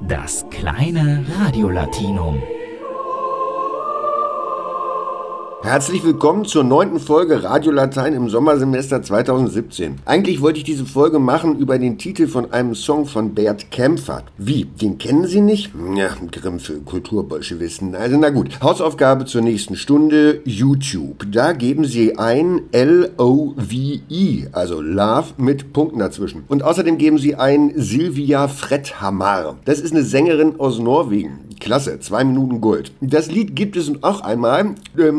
Das kleine Radio-Latinum. Herzlich willkommen zur 9. Folge Radio Latein im Sommersemester 2017. Eigentlich wollte ich diese Folge machen über den Titel von einem Song von Bert Kaempfert. Wie? Den kennen Sie nicht? Ja, Grimm für Kulturbolschewisten. Also na gut. Hausaufgabe zur nächsten Stunde, YouTube. Da geben Sie ein L-O-V-E, also Love mit Punkten dazwischen. Und außerdem geben Sie ein Sylvia Fredhamar. Das ist eine Sängerin aus Norwegen. Klasse, 2 Minuten Gold. Das Lied gibt es auch einmal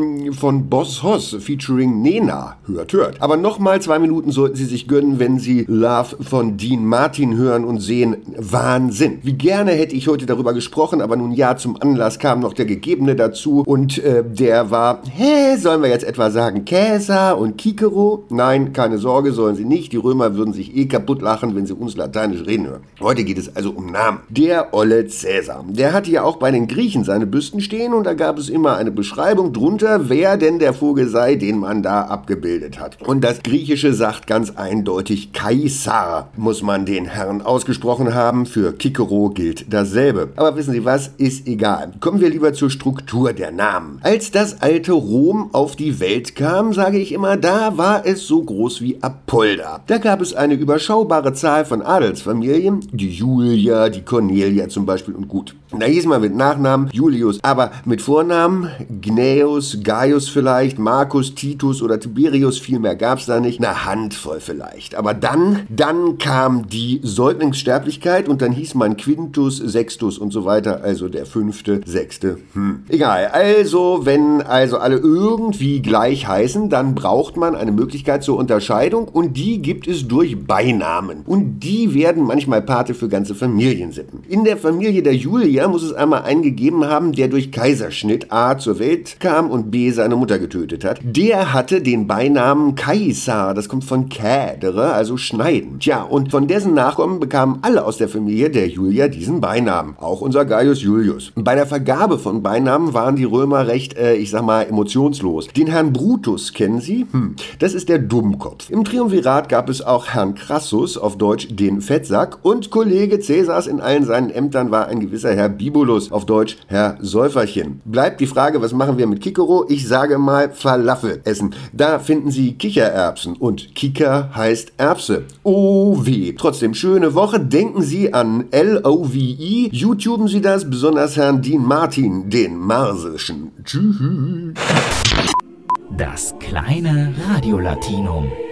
von Boss Hoss featuring Nena. Hört. Aber nochmal 2 Minuten sollten Sie sich gönnen, wenn Sie Love von Dean Martin hören und sehen. Wahnsinn. Wie gerne hätte ich heute darüber gesprochen, aber nun ja, zum Anlass kam noch der Gegebene dazu und der war, sollen wir jetzt etwa sagen Caesar und Cicero? Nein, keine Sorge, sollen Sie nicht. Die Römer würden sich kaputt lachen, wenn sie uns lateinisch reden hören. Heute geht es also um Namen. Der olle Cäsar. Der hatte ja auch bei den Griechen seine Büsten stehen und da gab es immer eine Beschreibung drunter, wer denn der Vogel sei, den man da abgebildet hat. Und das Griechische sagt ganz eindeutig Kaisar, muss man den Herrn ausgesprochen haben. Für Cicero gilt dasselbe. Aber wissen Sie was? Ist egal. Kommen wir lieber zur Struktur der Namen. Als das alte Rom auf die Welt kam, sage ich immer, da war es so groß wie Apolda. Da gab es eine überschaubare Zahl von Adelsfamilien, die Julia, die Cornelia zum Beispiel und gut. Da hieß man mit Nachnamen Julius, aber mit Vornamen Gnaeus, Gaius vielleicht, Marcus, Titus oder Tiberius, viel mehr gab's da nicht, eine Handvoll vielleicht. Aber dann kam die Säuglingssterblichkeit und dann hieß man Quintus, Sextus und so weiter, also der 5., 6. Egal, also wenn also alle irgendwie gleich heißen, dann braucht man eine Möglichkeit zur Unterscheidung und die gibt es durch Beinamen. Und die werden manchmal Pate für ganze Familiensippen. In der Familie der Julia muss es einmal einen gegeben haben, der durch Kaiserschnitt A zur Welt kam und B seine Mutter getötet hat. Der hatte den Beinamen Caesar, das kommt von cadere, also schneiden. Tja, und von dessen Nachkommen bekamen alle aus der Familie der Julia diesen Beinamen. Auch unser Gaius Julius. Bei der Vergabe von Beinamen waren die Römer recht, emotionslos. Den Herrn Brutus kennen Sie? Das ist der Dummkopf. Im Triumvirat gab es auch Herrn Crassus, auf Deutsch den Fettsack, und Kollege Cäsars in allen seinen Ämtern war ein gewisser Herr Bibulus, auf Deutsch Herr Säuferchen. Bleibt die Frage, was machen wir mit Cicero? Ich sage mal Falafel essen. Da finden Sie Kichererbsen und Kicker heißt Erbse. Oh weh. Trotzdem schöne Woche. Denken Sie an L-O-V-E. YouTuben Sie das, besonders Herrn Dean Martin, den Marsischen. Tschüss. Das kleine Radio-Latinum.